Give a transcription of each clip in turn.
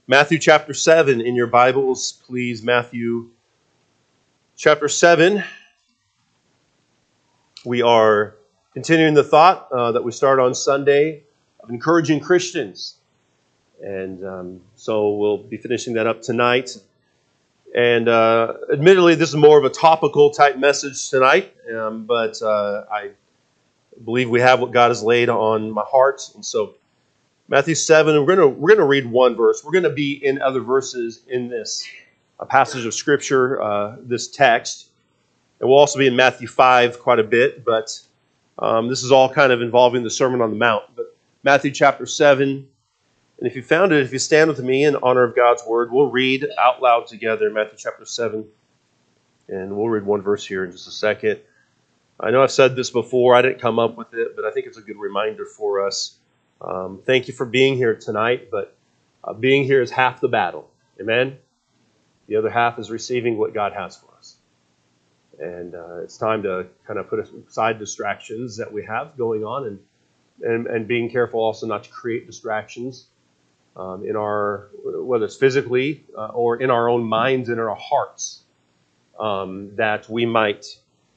Matthew chapter 7 in your Bibles, please. Matthew chapter 7. We are continuing the thought that we started on Sunday of encouraging Christians. And so we'll be finishing that up tonight. And admittedly, this is more of a topical type message tonight, but I believe we have what God has laid on my heart. And so Matthew 7, we're going to read one verse. We're going to be in other verses in this passage of Scripture, this text. And we'll also be in Matthew 5 quite a bit, but this is all kind of involving the Sermon on the Mount. But Matthew chapter 7, and if you found it, if you stand with me in honor of God's Word, we'll read out loud together Matthew chapter 7, and we'll read one verse here in just a second. I know I've said this before, I didn't come up with it, but I think it's a good reminder for us. Thank you for being here tonight, but being here is half the battle. Amen? The other half is receiving what God has for us. And it's time to kind of put aside distractions that we have going on and being careful also not to create distractions in our, whether it's physically or in our own minds and in our hearts, that we might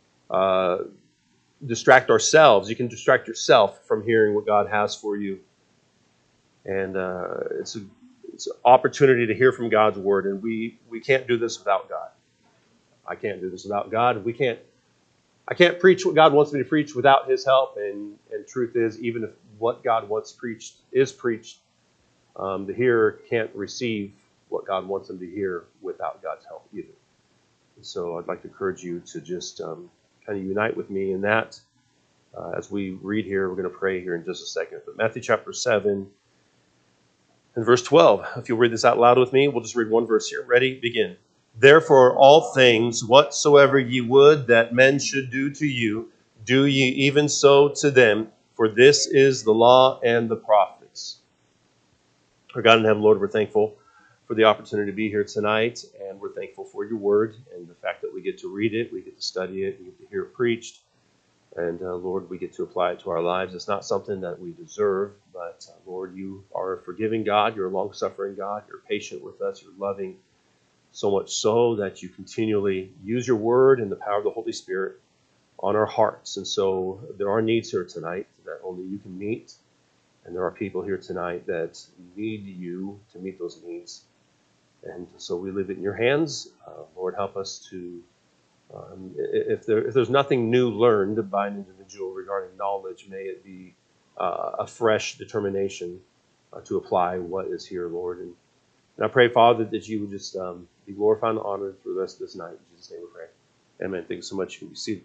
distract ourselves. You can distract yourself from hearing what God has for you. And it's an opportunity to hear from God's Word, and we can't do this without God. I can't do this without God. I can't preach what God wants me to preach without His help, and truth is, even if what God wants preached is preached, the hearer can't receive what God wants them to hear without God's help either. And so I'd like to encourage you to just kind of unite with me in that. As we read here, we're going to pray here in just a second. But Matthew chapter 7 and verse 12. If you'll read this out loud with me, we'll just read one verse here. Ready? Begin. Therefore, all things whatsoever ye would that men should do to you, do ye even so to them, for this is the law and the prophets. Our God in heaven, Lord, we're thankful for the opportunity to be here tonight, and we're thankful for your word and the fact that we get to read it, we get to study it, we get to hear it preached, and Lord, we get to apply it to our lives. It's not something that we deserve, but Lord, you are a forgiving God, you're a long-suffering God, you're patient with us, you're loving, so much so that you continually use your word and the power of the Holy Spirit on our hearts. And so there are needs here tonight that only you can meet, and there are people here tonight that need you to meet those needs. And so we leave it in your hands. Lord, help us to, if there's nothing new learned by an individual regarding knowledge, may it be a fresh determination to apply what is here, Lord. And I pray, Father, that you would just be glorified and honored for the rest of this night. In Jesus' name we pray. Amen. Thank you so much. You can be seated.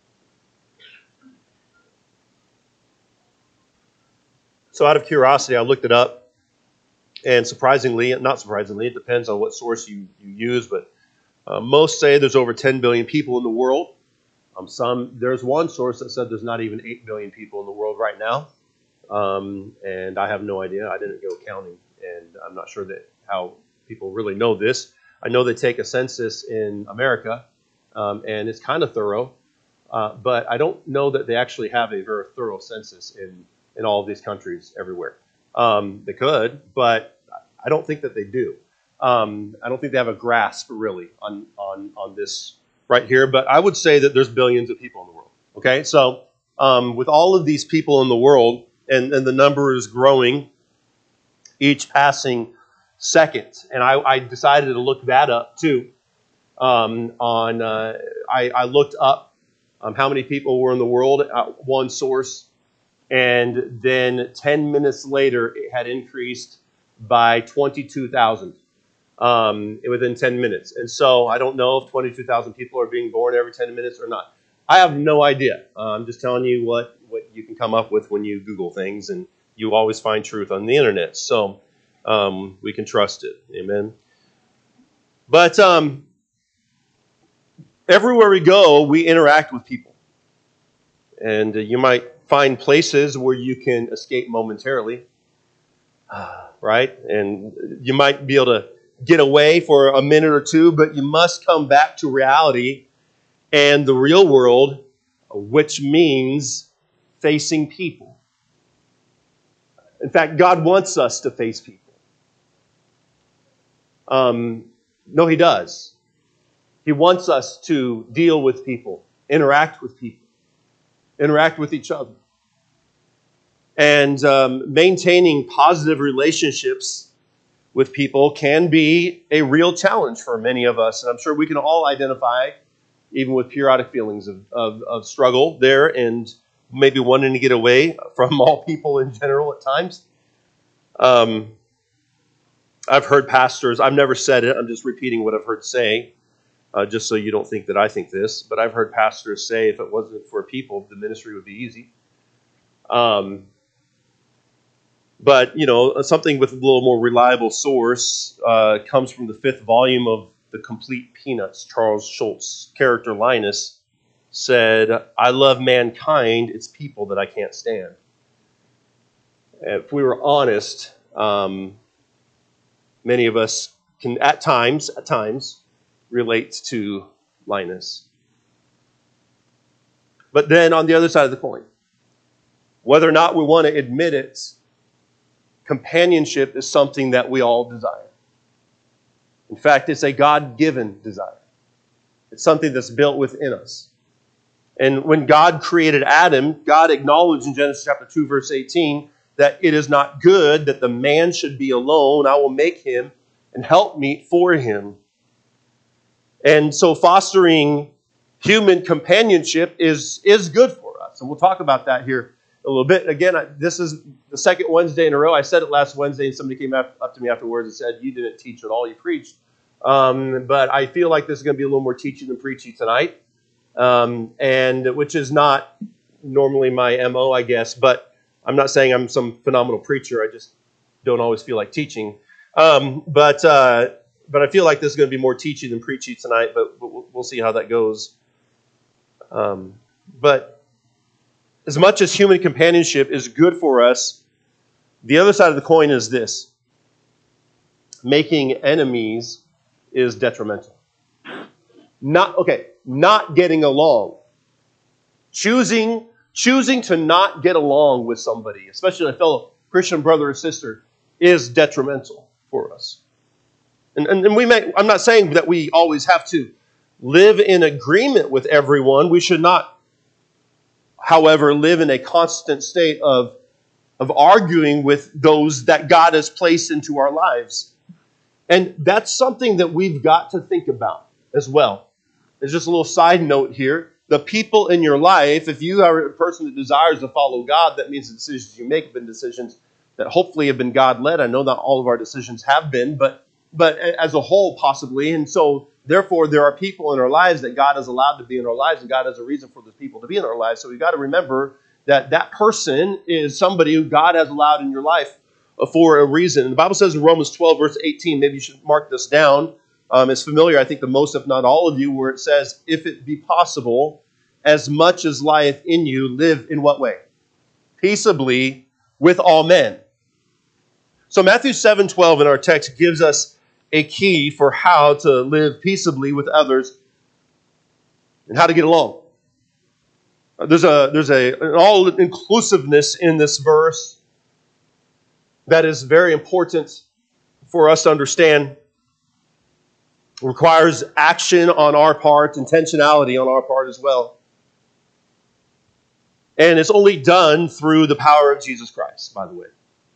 So out of curiosity, I looked it up. And not surprisingly, it depends on what source you use, but most say there's over 10 billion people in the world. There's one source that said there's not even 8 billion people in the world right now. And I have no idea. I didn't go counting, and I'm not sure that how people really know this. I know they take a census in America, and it's kind of thorough, but I don't know that they actually have a very thorough census in all of these countries everywhere. They could, but I don't think that they do. I don't think they have a grasp really on this right here, but I would say that there's billions of people in the world. Okay, so with all of these people in the world, and the number is growing each passing second, and I decided to look that up too. I looked up how many people were in the world at one source, and then 10 minutes later, it had increased by 22,000 within 10 minutes. And so I don't know if 22,000 people are being born every 10 minutes or not. I have no idea. I'm just telling you what you can come up with when you Google things, and you always find truth on the internet. So we can trust it. Amen. But everywhere we go, we interact with people. And you might find places where you can escape momentarily, right? And you might be able to get away for a minute or two, but you must come back to reality and the real world, which means facing people. In fact, God wants us to face people. No, he does. He wants us to deal with people, interact with people, interact with each other. And maintaining positive relationships with people can be a real challenge for many of us. And I'm sure we can all identify, even with periodic feelings of struggle there and maybe wanting to get away from all people in general at times. I've heard pastors, I've never said it, I'm just repeating what I've heard say, just so you don't think that I think this, but I've heard pastors say if it wasn't for people, the ministry would be easy. But, something with a little more reliable source comes from the 5th volume of The Complete Peanuts. Charles Schulz' character Linus said, "I love mankind, it's people that I can't stand." If we were honest, many of us can at times relate to Linus. But then on the other side of the coin, whether or not we want to admit it, companionship is something that we all desire. In fact, it's a God-given desire. It's something that's built within us. And when God created Adam, God acknowledged in Genesis chapter 2, verse 18, that it is not good that the man should be alone. I will make him and helpmeet for him. And so fostering human companionship is good for us. And we'll talk about that here a little bit. Again, this is the second Wednesday in a row. I said it last Wednesday, and somebody came up to me afterwards and said, "You didn't teach at all, you preached." But I feel like this is going to be a little more teaching than preaching tonight, and which is not normally my MO, I guess. But I'm not saying I'm some phenomenal preacher. I just don't always feel like teaching. But I feel like this is going to be more teaching than preaching tonight, but we'll see how that goes. But as much as human companionship is good for us, the other side of the coin is this: making enemies is detrimental. Not getting along. Choosing to not get along with somebody, especially a fellow Christian brother or sister, is detrimental for us. And I'm not saying that we always have to live in agreement with everyone. We should not, however, live in a constant state of arguing with those that God has placed into our lives. And that's something that we've got to think about as well. There's just a little side note here. The people in your life, if you are a person that desires to follow God, that means the decisions you make have been decisions that hopefully have been God-led. I know not all of our decisions have been, but as a whole possibly. And so therefore there are people in our lives that God has allowed to be in our lives, and God has a reason for those people to be in our lives. So we've got to remember that that person is somebody who God has allowed in your life for a reason. And the Bible says in Romans 12, verse 18, maybe you should mark this down. It's familiar, I think, to most, if not all of you, where it says, "If it be possible, as much as lieth in you, live in what way? Peaceably with all men." So Matthew 7:12 in our text gives us a key for how to live peaceably with others and how to get along. There's an all-inclusiveness in this verse that is very important for us to understand. It requires action on our part, intentionality on our part as well. And it's only done through the power of Jesus Christ, by the way.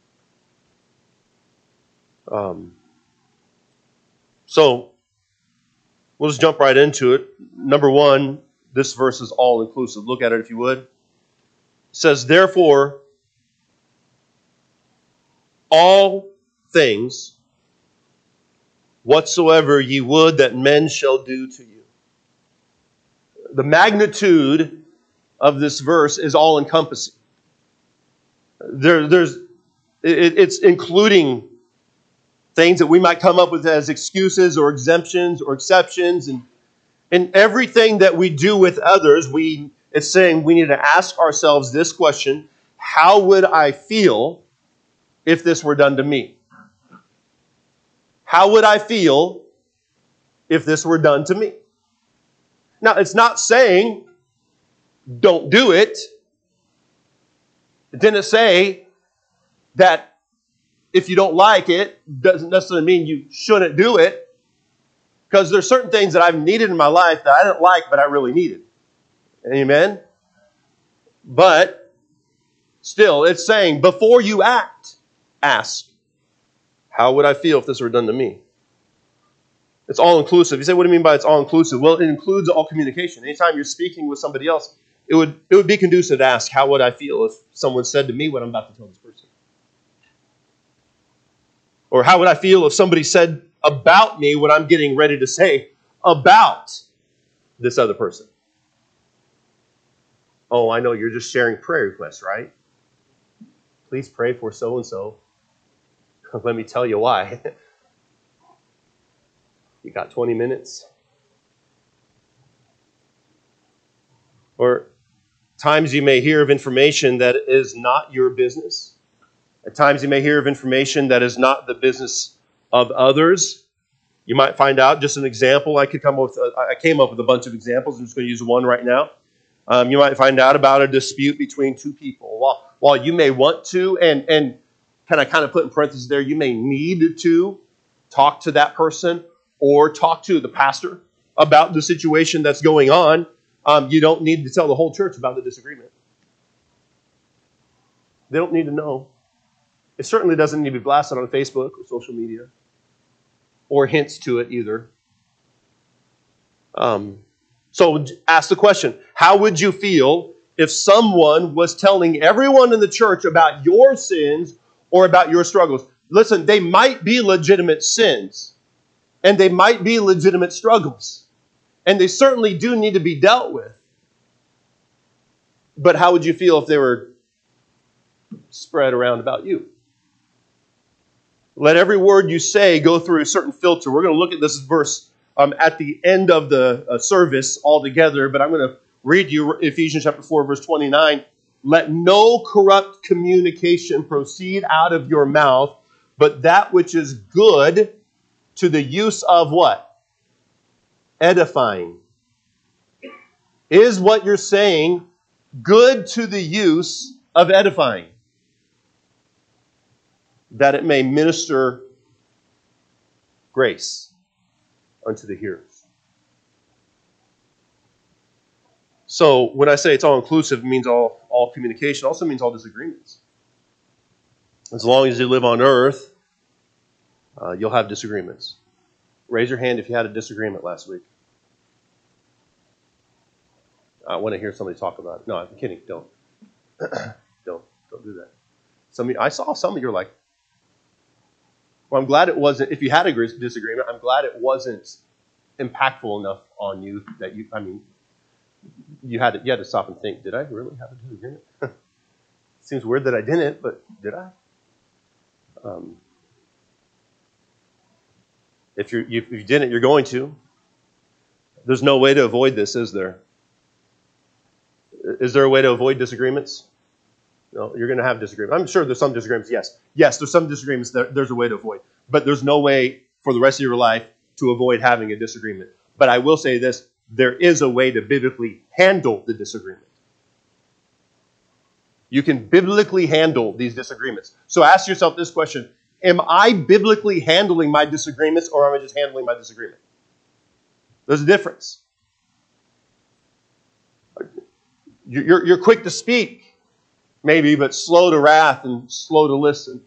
So we'll just jump right into it. Number one, this verse is all-inclusive. Look at it if you would. It says, "Therefore, all things whatsoever ye would that men shall do to you." The magnitude of this verse is all-encompassing. It's including things that we might come up with as excuses or exemptions or exceptions. And everything that we do with others, it's saying we need to ask ourselves this question: how would I feel if this were done to me? How would I feel if this were done to me? Now, it's not saying don't do it. It didn't say that if you don't like it, doesn't necessarily mean you shouldn't do it. Because there's certain things that I've needed in my life that I didn't like, but I really needed. Amen? But still, it's saying, before you act, ask, how would I feel if this were done to me? It's all-inclusive. You say, what do you mean by it's all-inclusive? Well, it includes all communication. Anytime you're speaking with somebody else, it would be conducive to ask, how would I feel if someone said to me what I'm about to tell this person? Or how would I feel if somebody said about me what I'm getting ready to say about this other person? Oh, I know you're just sharing prayer requests, right? Please pray for so-and-so. Let me tell you why. You got 20 minutes? Or times you may hear of information that is not your business. At times you may hear of information that is not the business of others. You might find out, just an example, I came up with a bunch of examples. I'm just going to use one right now. You might find out about a dispute between two people. While you may want to, and kind of put in parentheses there, you may need to talk to that person or talk to the pastor about the situation that's going on. You don't need to tell the whole church about the disagreement. They don't need to know. It certainly doesn't need to be blasted on Facebook or social media, or hints to it either. So ask the question, how would you feel if someone was telling everyone in the church about your sins or about your struggles? Listen, they might be legitimate sins, and they might be legitimate struggles, and they certainly do need to be dealt with. But how would you feel if they were spread around about you? Let every word you say go through a certain filter. We're going to look at this verse at the end of the service altogether, but I'm going to read you Ephesians chapter 4, verse 29. Let no corrupt communication proceed out of your mouth, but that which is good to the use of what? Edifying. Is what you're saying good to the use of edifying? That it may minister grace unto the hearers. So when I say it's all-inclusive, it means all communication. It also means all disagreements. As long as you live on earth, you'll have disagreements. Raise your hand if you had a disagreement last week. I want to hear somebody talk about it. No, I'm kidding. Don't. Don't do that. I saw some of you are like, well, I'm glad it wasn't, if you had a disagreement, I'm glad it wasn't impactful enough on you that you had to stop and think, did I really have a disagreement? Seems weird that I didn't, but did I? If you didn't, you're going to. There's no way to avoid this, is there? Is there a way to avoid disagreements? No, you're going to have disagreements. I'm sure there's some disagreements, yes. Yes, there's some disagreements that there's a way to avoid. But there's no way for the rest of your life to avoid having a disagreement. But I will say this, there is a way to biblically handle the disagreement. You can biblically handle these disagreements. So ask yourself this question, am I biblically handling my disagreements, or am I just handling my disagreement? There's a difference. You're quick to speak, maybe, but slow to wrath and slow to listen.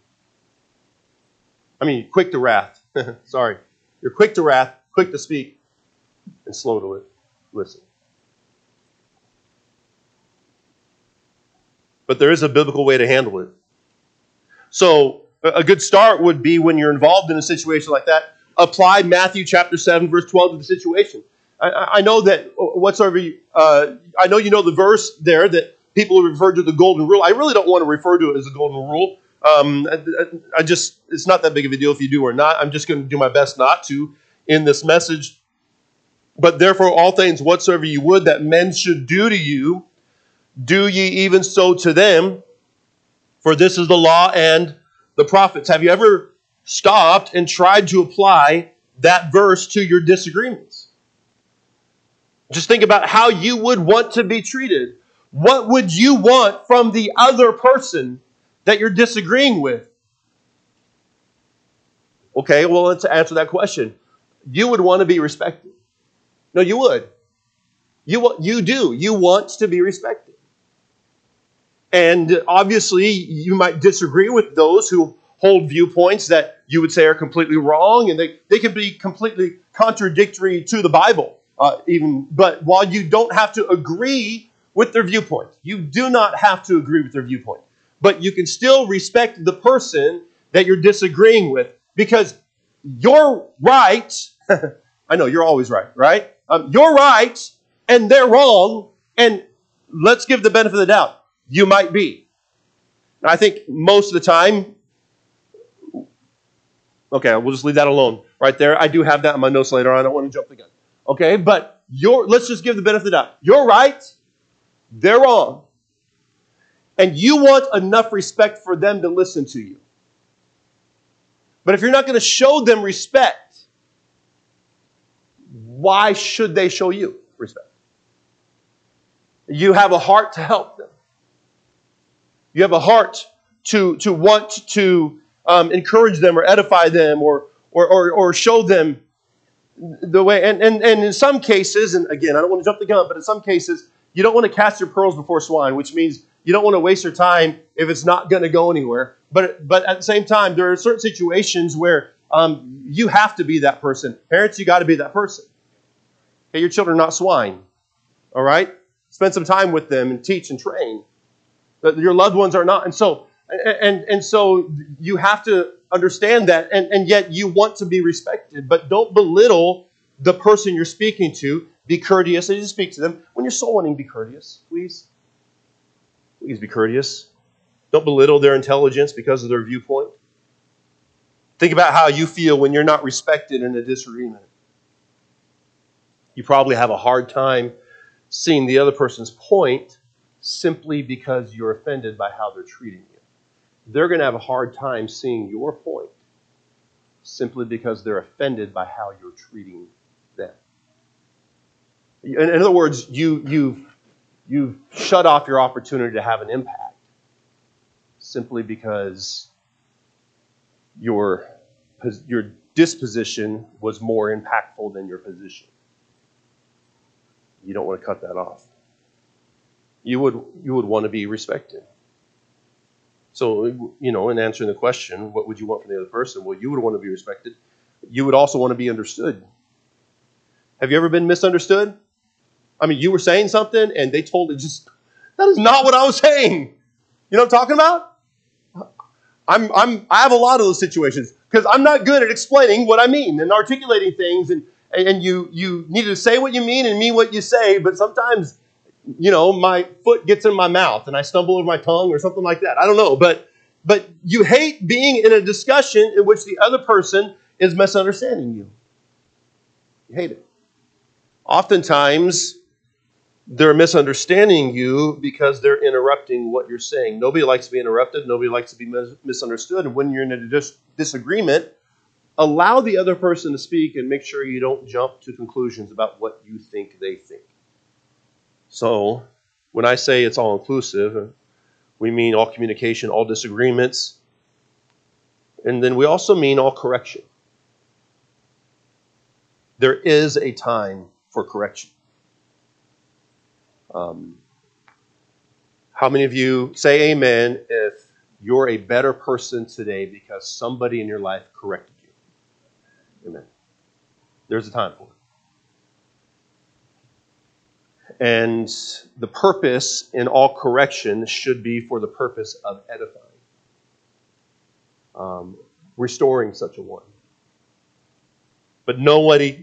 I mean, quick to wrath. Sorry. You're quick to wrath, quick to speak, and slow to listen. But there is a biblical way to handle it. So a good start would be, when you're involved in a situation like that, apply Matthew chapter 7, verse 12 to the situation. I know that I know you know the verse there that people refer to the golden rule. I really don't want to refer to it as the golden rule. It's not that big of a deal if you do or not. I'm just going to do my best not to in this message. But therefore, all things whatsoever you would that men should do to you, do ye even so to them, for this is the law and the prophets. Have you ever stopped and tried to apply that verse to your disagreements? Just think about how you would want to be treated. What would you want from the other person that you're disagreeing with? Okay, well, let's answer that question. You would want to be respected. No, you would. You do. You want to be respected. And obviously, you might disagree with those who hold viewpoints that you would say are completely wrong, and they can be completely contradictory to the Bible, even. But while you don't have to agree with their viewpoint, you do not have to agree with their viewpoint. But you can still respect the person that you're disagreeing with, because you're right. I know you're always right, right? You're right, and they're wrong, and let's give the benefit of the doubt. You might be. I think most of the time, okay, we'll just leave that alone right there. I do have that in my notes later on. I don't want to jump the gun. Okay, but let's just give the benefit of the doubt. You're right, they're wrong. And you want enough respect for them to listen to you. But if you're not going to show them respect, why should they show you respect? You have a heart to help them. You have a heart to want to encourage them or edify them or show them the way. And in some cases, and again, I don't want to jump the gun, but in some cases, you don't want to cast your pearls before swine, which means you don't want to waste your time if it's not going to go anywhere. But at the same time, there are certain situations where you have to be that person. Parents, you got to be that person. Okay, your children are not swine. All right? Spend some time with them and teach and train. Your loved ones are not. And so you have to understand that, and yet you want to be respected, but don't belittle the person you're speaking to. Be courteous as you speak to them. When you're soul winning, be courteous, please. Please be courteous. Don't belittle their intelligence because of their viewpoint. Think about how you feel when you're not respected in a disagreement. You probably have a hard time seeing the other person's point simply because you're offended by how they're treating you. They're going to have a hard time seeing your point simply because they're offended by how you're treating them. In other words, you've shut off your opportunity to have an impact simply because your disposition was more impactful than your position. You don't want to cut that off. You would want to be respected. So, in answering the question, what would you want from the other person? Well, you would want to be respected. You would also want to be understood. Have you ever been misunderstood? I mean, you were saying something and they totally that is not what I was saying. You know what I'm talking about? I have a lot of those situations because I'm not good at explaining what I mean and articulating things, and you need to say what you mean and mean what you say, but sometimes my foot gets in my mouth and I stumble over my tongue or something like that. I don't know. But you hate being in a discussion in which the other person is misunderstanding you. You hate it. Oftentimes, they're misunderstanding you because they're interrupting what you're saying. Nobody likes to be interrupted. Nobody likes to be misunderstood. And when you're in a disagreement, allow the other person to speak and make sure you don't jump to conclusions about what you think they think. So, when I say it's all-inclusive, we mean all communication, all disagreements, and then we also mean all correction. There is a time for correction. How many of you say amen if you're a better person today because somebody in your life corrected you? Amen. There's a time for it. And the purpose in all correction should be for the purpose of edifying, restoring such a one. But nobody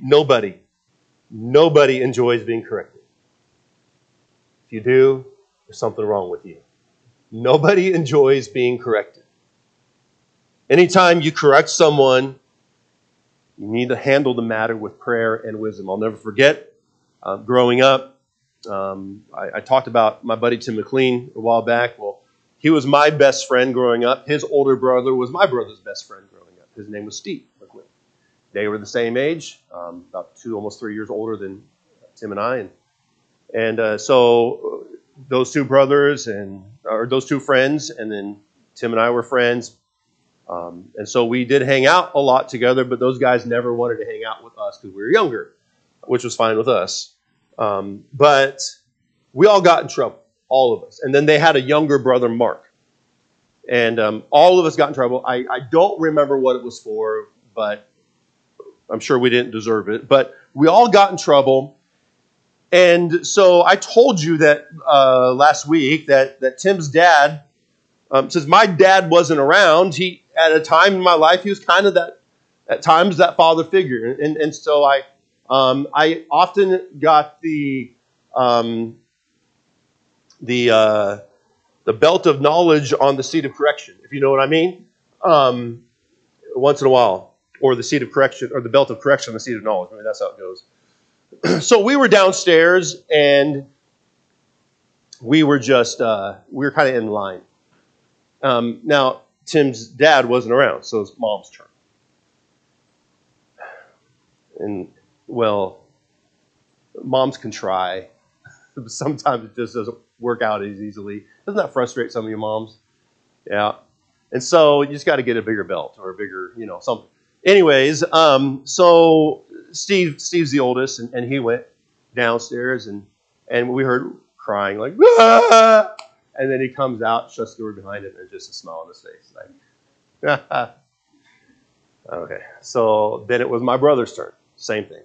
enjoys being corrected. If you do, there's something wrong with you. Nobody enjoys being corrected. Anytime you correct someone, you need to handle the matter with prayer and wisdom. I'll never forget, growing up, I talked about my buddy Tim McLean a while back. Well, he was my best friend growing up. His older brother was my brother's best friend growing up. His name was Steve McLean. They were the same age, about 2, almost 3 years older than Tim and I. And so those two brothers or those two friends, and then Tim and I were friends. And so we did hang out a lot together, but those guys never wanted to hang out with us because we were younger, which was fine with us. But we all got in trouble, all of us. And then they had a younger brother, Mark. And all of us got in trouble. I don't remember what it was for, but I'm sure we didn't deserve it. But we all got in trouble. And so I told you that last week that Tim's dad, since my dad wasn't around, he at a time in my life, he was kind of that, at times, that father figure. And so I often got the belt of knowledge on the seat of correction, if you know what I mean, once in a while, or the seat of correction, or the belt of correction on the seat of knowledge. I mean, that's how it goes. So we were downstairs, and we were just, we were kind of in line. Now, Tim's dad wasn't around, so it's Mom's turn. And, well, moms can try. Sometimes it just doesn't work out as easily. Doesn't that frustrate some of you moms? Yeah. And so you just got to get a bigger belt or a bigger, something. Anyways, so Steve's the oldest, and he went downstairs, and we heard crying like, ah! And then he comes out, shuts the door behind him, and just a smile on his face. Like, okay. So then it was my brother's turn. Same thing.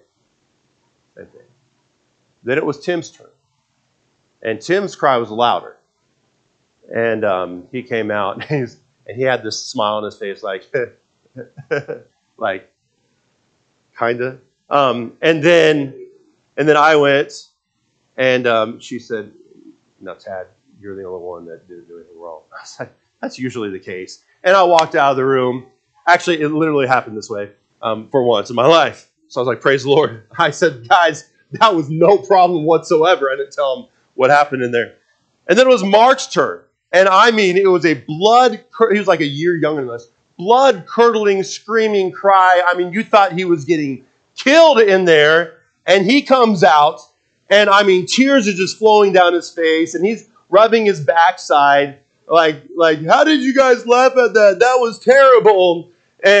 Then it was Tim's turn. And Tim's cry was louder. And he came out, and he had this smile on his face, like, like, kind of. And then I went, and she said, "No, Tad, you're the only one that didn't do anything wrong." I was like, that's usually the case. And I walked out of the room. Actually, it literally happened this way for once in my life. So I was like, praise the Lord. I said, guys, that was no problem whatsoever. I didn't tell them what happened in there. And then it was Mark's turn. And I mean, it was he was like a year younger than us, blood-curdling, screaming cry. I mean, you thought he was getting killed in there. And he comes out, and I mean, tears are just flowing down his face, and he's rubbing his backside, like, how did you guys laugh at that? That was terrible.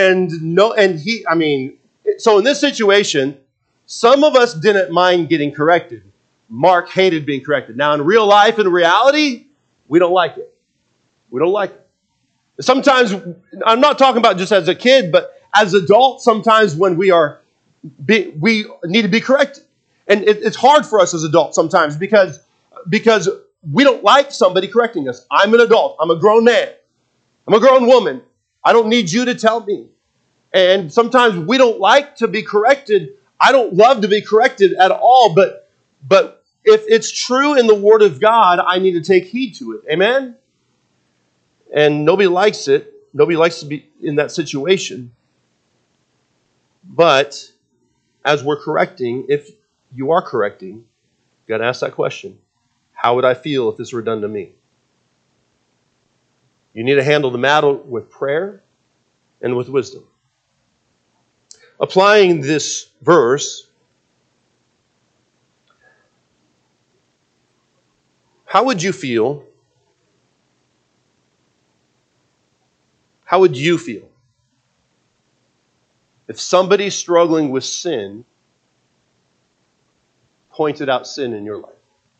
So in this situation, some of us didn't mind getting corrected. Mark hated being corrected. Now, in real life, in reality, we don't like it. We don't like it. Sometimes, I'm not talking about just as a kid, but as adults, sometimes when we need to be corrected. And it's hard for us as adults sometimes because we don't like somebody correcting us. I'm an adult. I'm a grown man. I'm a grown woman. I don't need you to tell me. And sometimes we don't like to be corrected. I don't love to be corrected at all, but if it's true in the Word of God, I need to take heed to it. Amen? And nobody likes it. Nobody likes to be in that situation. But as we're correcting, if you are correcting, you got to ask that question. How would I feel if this were done to me? You need to handle the matter with prayer and with wisdom. Applying this verse, how would you feel? How would you feel if somebody struggling with sin pointed out sin in your life?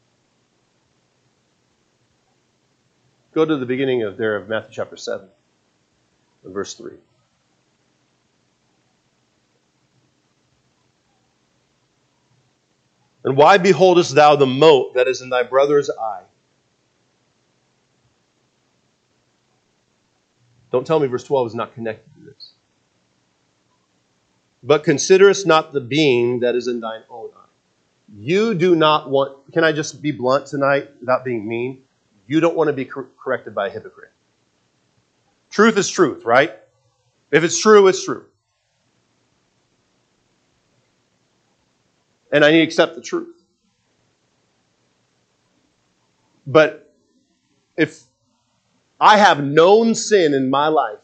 Go to the beginning of Matthew chapter 7, and verse 3. And why beholdest thou the mote that is in thy brother's eye? Don't tell me verse 12 is not connected to this. But considerest not the beam that is in thine own eye. You do not want, can I just be blunt tonight without being mean? You don't want to be corrected by a hypocrite. Truth is truth, right? If it's true, it's true. And I need to accept the truth. But if I have known sin in my life,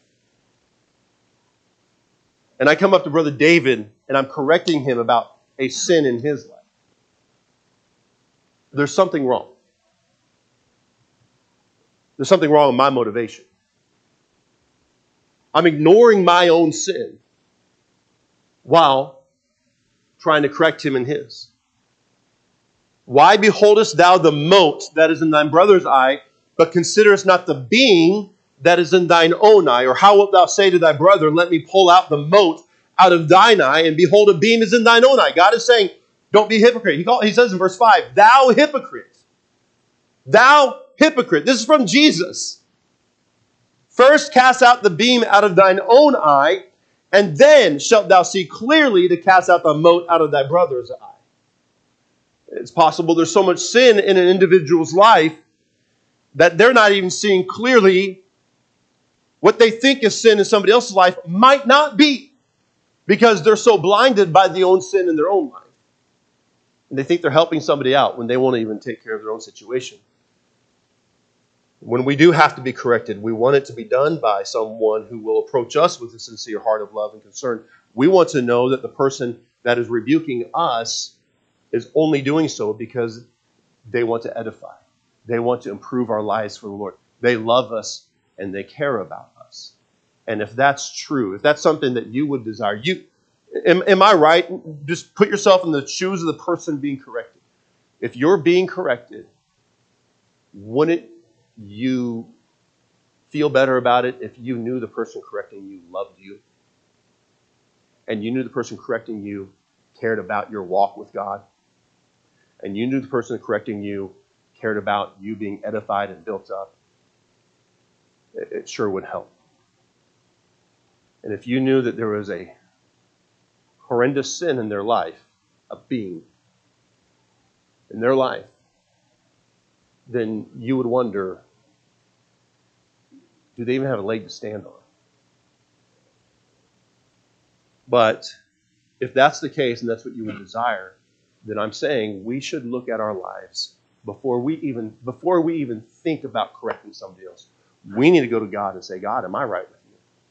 and I come up to Brother David, and I'm correcting him about a sin in his life, there's something wrong. There's something wrong with my motivation. I'm ignoring my own sin while trying to correct him in his. Why beholdest thou the mote that is in thine brother's eye, but considerest not the beam that is in thine own eye? Or how wilt thou say to thy brother, let me pull out the mote out of thine eye, and behold, a beam is in thine own eye? God is saying, don't be a hypocrite. He says in verse 5, thou hypocrite. Thou hypocrite. This is from Jesus. First cast out the beam out of thine own eye, and then shalt thou see clearly to cast out the mote out of thy brother's eye. It's possible there's so much sin in an individual's life that they're not even seeing clearly what they think is sin in somebody else's life might not be, because they're so blinded by the own sin in their own life. And they think they're helping somebody out when they won't even take care of their own situation. When we do have to be corrected, we want it to be done by someone who will approach us with a sincere heart of love and concern. We want to know that the person that is rebuking us is only doing so because they want to edify. They want to improve our lives for the Lord. They love us and they care about us. And if that's true, if that's something that you would desire, am I right? Just put yourself in the shoes of the person being corrected. If you're being corrected, wouldn't you feel better about it if you knew the person correcting you loved you? And you knew the person correcting you cared about your walk with God? And you knew the person correcting you cared about you being edified and built up? It sure would help. And if you knew that there was a horrendous sin in their life, a being in their life, then you would wonder, do they even have a leg to stand on? But if that's the case and that's what you would desire, then I'm saying we should look at our lives before we even think about correcting somebody else. We need to go to God and say, God, am I right with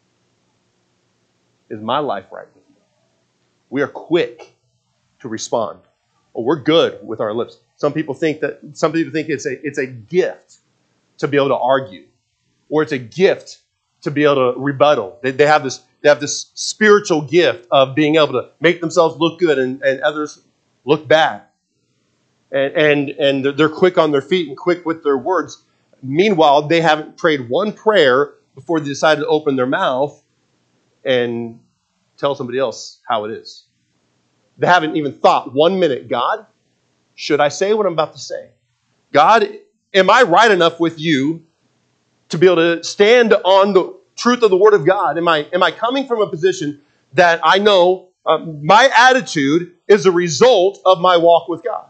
you? Is my life right with you? We are quick to respond. Oh, we're good with our lips. Some people think it's a gift to be able to argue, or it's a gift to be able to rebuttal. They have this spiritual gift of being able to make themselves look good and others look bad. And they're quick on their feet and quick with their words. Meanwhile, they haven't prayed one prayer before they decided to open their mouth and tell somebody else how it is. They haven't even thought 1 minute, God, should I say what I'm about to say? God, am I right enough with you to be able to stand on the truth of the Word of God? Am I coming from a position that I know my attitude is a result of my walk with God?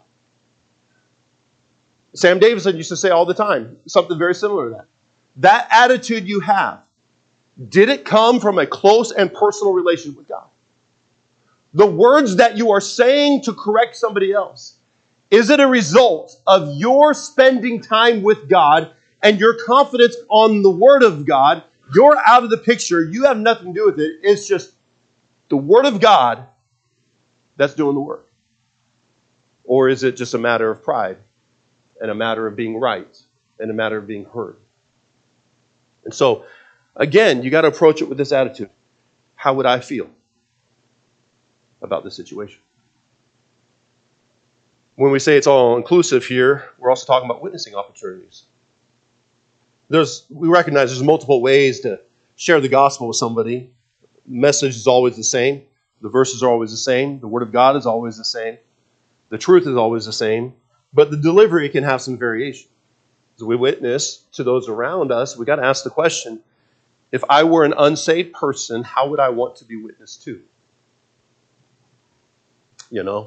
Sam Davidson used to say all the time something very similar to that. That attitude you have, did it come from a close and personal relationship with God? The words that you are saying to correct somebody else, is it a result of your spending time with God and your confidence on the Word of God? You're out of the picture. You have nothing to do with it. It's just the Word of God that's doing the work. Or is it just a matter of pride and a matter of being right and a matter of being heard? And so, again, you got to approach it with this attitude. How would I feel about this situation? When we say it's all inclusive here, we're also talking about witnessing opportunities. We recognize there's multiple ways to share the gospel with somebody. The message is always the same. The verses are always the same. The Word of God is always the same. The truth is always the same. But the delivery can have some variation. As we witness to those around us, we got to ask the question, if I were an unsaved person, how would I want to be witnessed to? You know?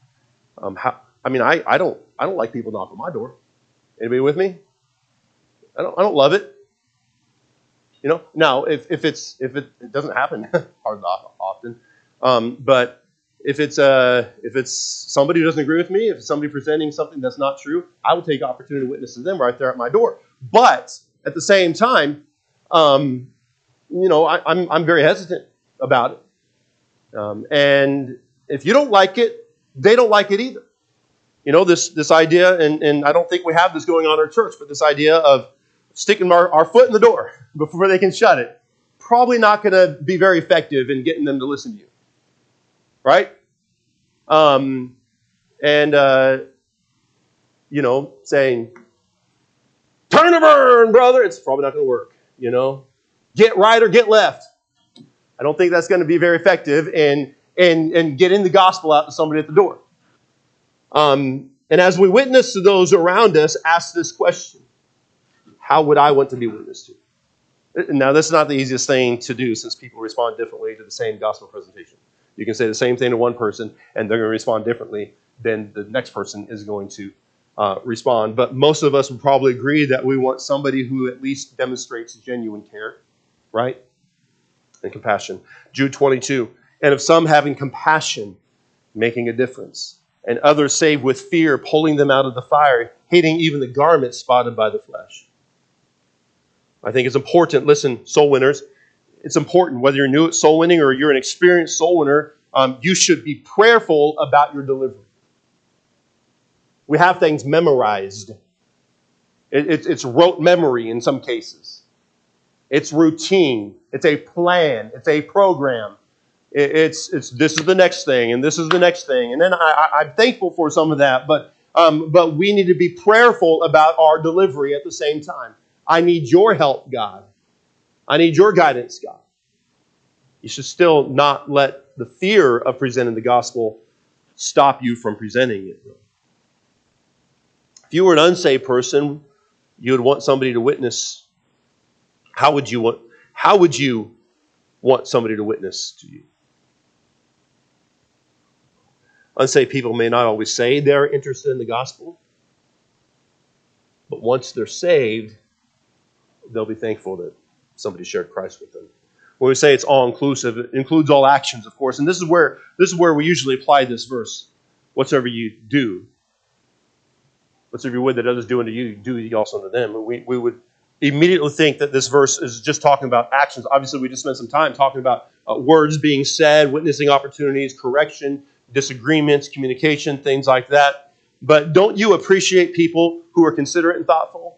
I don't like people knocking on my door. Anybody with me? I don't love it. You know. Now, if it doesn't happen, or not often, but if it's somebody who doesn't agree with me, if it's somebody presenting something that's not true, I will take opportunity to witness to them right there at my door. But at the same time, I'm very hesitant about it. And if you don't like it, they don't like it either. You know, this idea, and I don't think we have this going on in our church, but this idea of sticking our foot in the door before they can shut it, probably not going to be very effective in getting them to listen to you. Right? Saying, turn and burn, brother, it's probably not going to work. Get right or get left. I don't think that's going to be very effective in getting the gospel out to somebody at the door. And as we witness to those around us, ask this question: how would I want to be witnessed to? Now, this is not the easiest thing to do, since people respond differently to the same gospel presentation. You can say the same thing to one person, and they're going to respond differently than the next person is going to respond. But most of us would probably agree that we want somebody who at least demonstrates genuine care, right? And compassion. Jude 22, and of some having compassion, making a difference, and others saved with fear, pulling them out of the fire, hating even the garment spotted by the flesh. I think it's important, listen, soul winners, it's important, whether you're new at soul winning or you're an experienced soul winner, you should be prayerful about your delivery. We have things memorized. It's rote memory in some cases. It's routine. It's a plan. It's a program. It's this is the next thing, and this is the next thing. And then I'm thankful for some of that, but we need to be prayerful about our delivery at the same time. I need your help, God. I need your guidance, God. You should still not let the fear of presenting the gospel stop you from presenting it. If you were an unsaved person, you would want somebody to witness. How would you want somebody to witness to you? Unsaved people may not always say they're interested in the gospel, but once they're saved, they'll be thankful that somebody shared Christ with them. When we say it's all-inclusive, it includes all actions, of course. And this is where we usually apply this verse. Whatsoever you do, whatsoever you would that others do unto you, do ye also unto them. We would immediately think that this verse is just talking about actions. Obviously, we just spent some time talking about words being said, witnessing opportunities, correction, disagreements, communication, things like that. But don't you appreciate people who are considerate and thoughtful?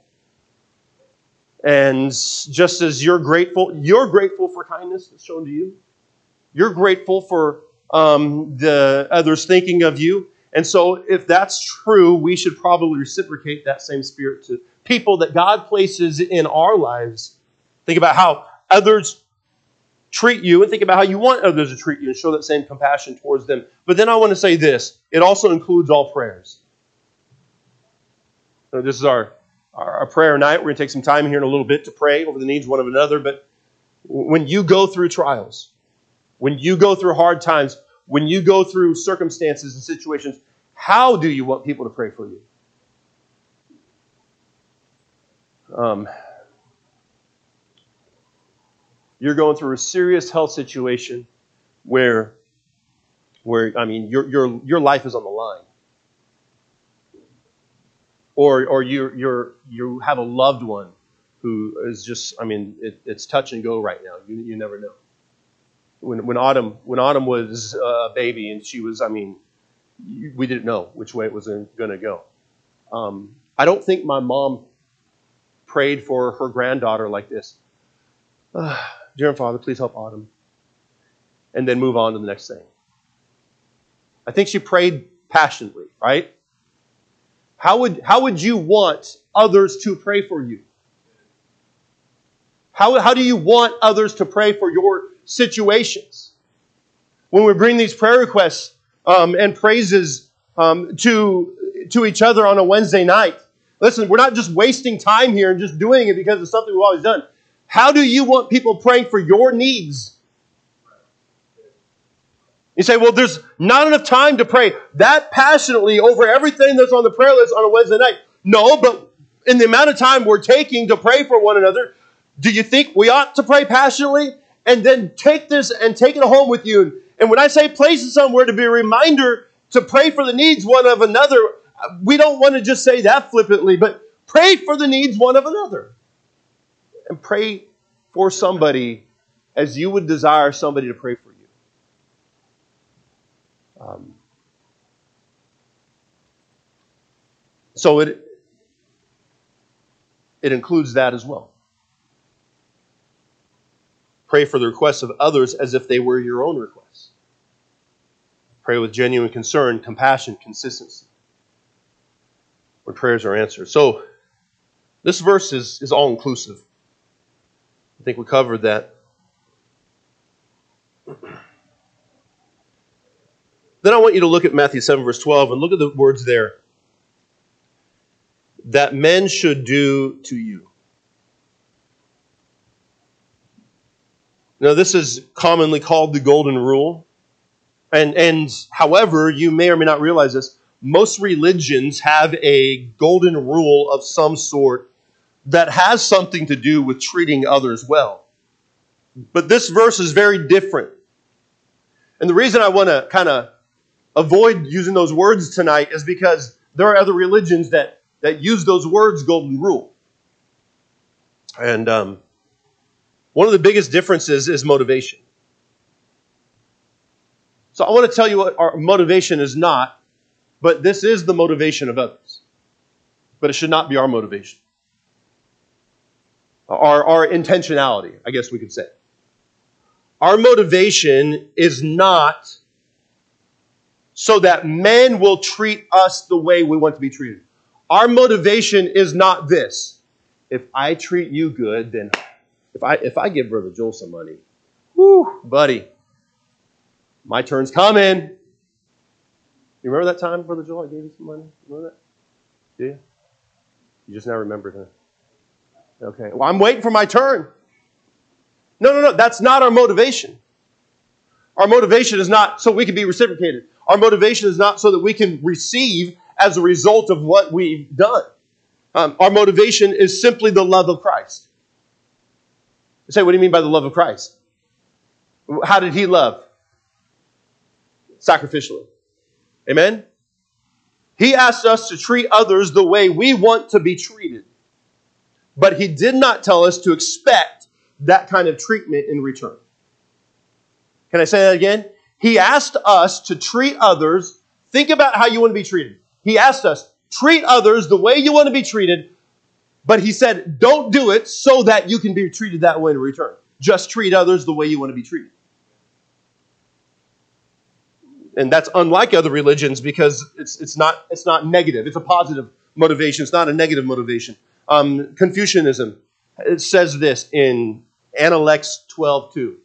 And just as you're grateful for kindness that's shown to you. You're grateful for the others thinking of you. And so if that's true, we should probably reciprocate that same spirit to people that God places in our lives. Think about how others treat you, and think about how you want others to treat you, and show that same compassion towards them. But then I want to say this: it also includes all prayers. So this is our prayer night. We're going to take some time here in a little bit to pray over the needs one of another. But when you go through trials, when you go through hard times, when you go through circumstances and situations, how do you want people to pray for you? You're going through a serious health situation where your life is on the line. Or you have a loved one who is just, it's touch and go right now. You never know. When Autumn was a baby and she was, we didn't know which way it was going to go. I don't think my mom prayed for her granddaughter like this. Dear Father, please help Autumn. And then move on to the next thing. I think she prayed passionately, right? How would you want others to pray for you? How do you want others to pray for your situations? When we bring these prayer requests and praises to each other on a Wednesday night, listen, we're not just wasting time here and just doing it because it's something we've always done. How do you want people praying for your needs? You say, well, there's not enough time to pray that passionately over everything that's on the prayer list on a Wednesday night. No, but in the amount of time we're taking to pray for one another, do you think we ought to pray passionately? And then take this and take it home with you. And when I say place it somewhere to be a reminder to pray for the needs one of another, we don't want to just say that flippantly, but pray for the needs one of another. And pray for somebody as you would desire somebody to pray for you. So it includes that as well. Pray for the requests of others as if they were your own requests. Pray with genuine concern, compassion, consistency when prayers are answered. So this verse is all-inclusive. I think we covered that. Then I want you to look at Matthew 7, verse 12, and look at the words there. That men should do to you. Now, this is commonly called the golden rule. And however, you may or may not realize this, most religions have a golden rule of some sort that has something to do with treating others well. But this verse is very different. And the reason I want to kind of avoid using those words tonight is because there are other religions that use those words, golden rule. And one of the biggest differences is motivation. So I want to tell you what our motivation is not, but this is the motivation of others. But it should not be our motivation. Our intentionality, I guess we could say. Our motivation is not so that men will treat us the way we want to be treated. Our motivation is not this. If I treat you good, then if I give Brother Joel some money, whoo, buddy, my turn's coming. You remember that time, Brother Joel, I gave you some money? Remember that? Do you? You just now remembered, huh? Okay. Well, I'm waiting for my turn. No. That's not our motivation. Our motivation is not so we can be reciprocated. Our motivation is not so that we can receive as a result of what we've done. Our motivation is simply the love of Christ. You say, what do you mean by the love of Christ? How did he love? Sacrificially. Amen? He asked us to treat others the way we want to be treated. But he did not tell us to expect that kind of treatment in return. Can I say that again? He asked us to treat others. Think about how you want to be treated. He asked us, treat others the way you want to be treated. But he said, don't do it so that you can be treated that way in return. Just treat others the way you want to be treated. And that's unlike other religions because it's not negative. It's a positive motivation. It's not a negative motivation. Confucianism, it says this in Analects 12:2.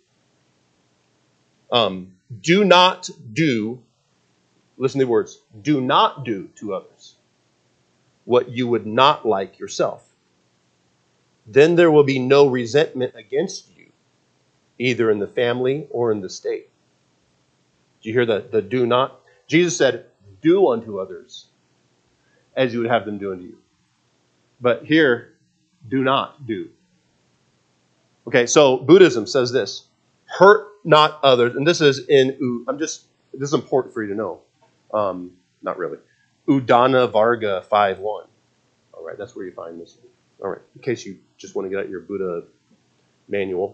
Do not do, listen to the words, do not do to others what you would not like yourself. Then there will be no resentment against you, either in the family or in the state. Do you hear the do not? Jesus said, do unto others as you would have them do unto you. But here, do not do. Okay, so Buddhism says this, hurt not others, and this is this is important for you to know. Not really. Udana Varga 5.1. All right, that's where you find this. All right, in case you just want to get out your Buddha manual.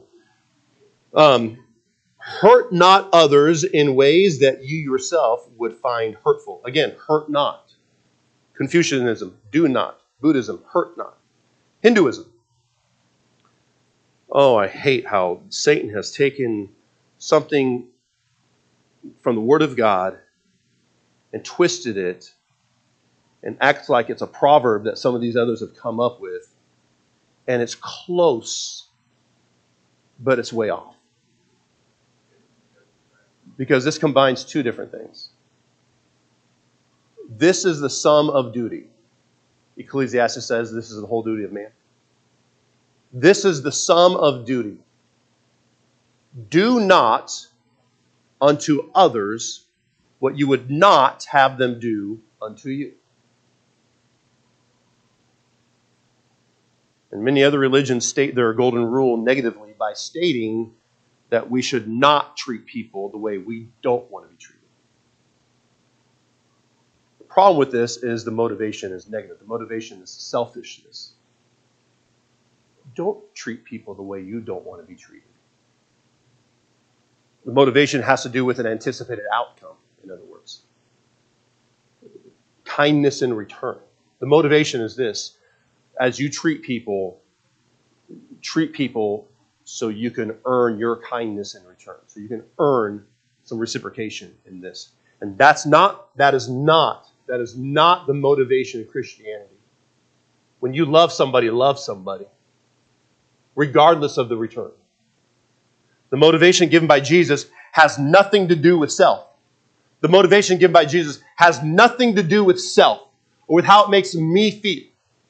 Hurt not others in ways that you yourself would find hurtful. Again, hurt not. Confucianism, do not. Buddhism, hurt not. Hinduism. Oh, I hate how Satan has taken something from the Word of God and twisted it and acts like it's a proverb that some of these others have come up with. And it's close, but it's way off. Because this combines two different things. This is the sum of duty. Ecclesiastes says this is the whole duty of man. This is the sum of duty. Do not unto others what you would not have them do unto you. And many other religions state their golden rule negatively by stating that we should not treat people the way we don't want to be treated. The problem with this is the motivation is negative. The motivation is selfishness. Don't treat people the way you don't want to be treated. The motivation has to do with an anticipated outcome, in other words. Kindness in return. The motivation is this. As you treat people so you can earn your kindness in return. So you can earn some reciprocation in this. And that is not the motivation of Christianity. When you love somebody, regardless of the return. The motivation given by Jesus has nothing to do with self. The motivation given by Jesus has nothing to do with self or with how it makes me feel.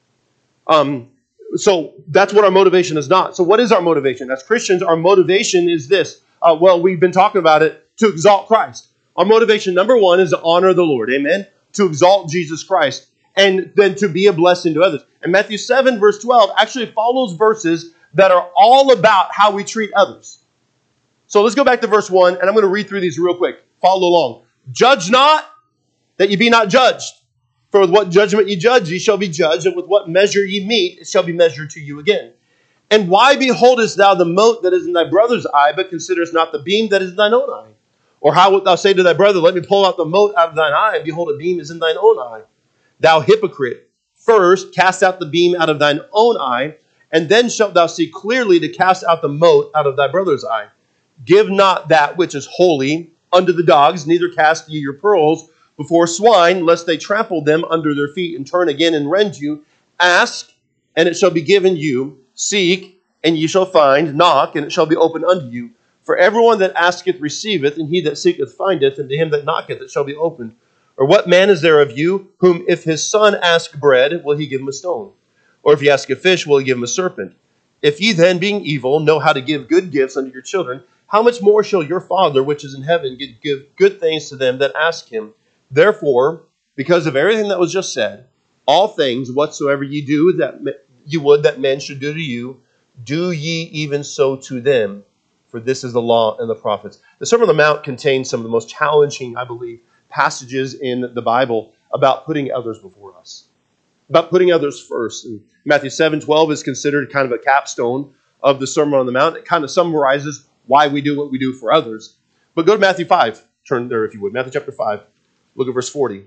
So that's what our motivation is not. So what is our motivation? As Christians, our motivation is this. We've been talking about it, to exalt Christ. Our motivation, number one, is to honor the Lord. Amen? To exalt Jesus Christ. And then to be a blessing to others. And Matthew 7, verse 12, actually follows verses that are all about how we treat others. So let's go back to verse 1, and I'm going to read through these real quick. Follow along. Judge not, that ye be not judged. For with what judgment ye judge, ye shall be judged, and with what measure ye meet, it shall be measured to you again. And why beholdest thou the mote that is in thy brother's eye, but considerest not the beam that is in thine own eye? Or how wilt thou say to thy brother, let me pull out the mote out of thine eye, and behold, a beam is in thine own eye? Thou hypocrite, first cast out the beam out of thine own eye, and then shalt thou see clearly to cast out the mote out of thy brother's eye. Give not that which is holy unto the dogs, neither cast ye your pearls before swine, lest they trample them under their feet and turn again and rend you. Ask, and it shall be given you. Seek, and ye shall find. Knock, and it shall be opened unto you. For everyone that asketh receiveth, and he that seeketh findeth, and to him that knocketh it shall be opened. Or what man is there of you, whom if his son ask bread, will he give him a stone? Or if he ask a fish, will he give him a serpent? If ye then, being evil, know how to give good gifts unto your children, how much more shall your Father which is in heaven give good things to them that ask him? Therefore, because of everything that was just said, all things whatsoever ye do that you would that men should do to you, do ye even so to them. For this is the law and the prophets. The Sermon on the Mount contains some of the most challenging, I believe, passages in the Bible about putting others before us, about putting others first. And Matthew 7:12 is considered kind of a capstone of the Sermon on the Mount. It kind of summarizes why we do what we do for others. But go to Matthew 5. Turn there if you would. Matthew chapter 5. Look at verse 40.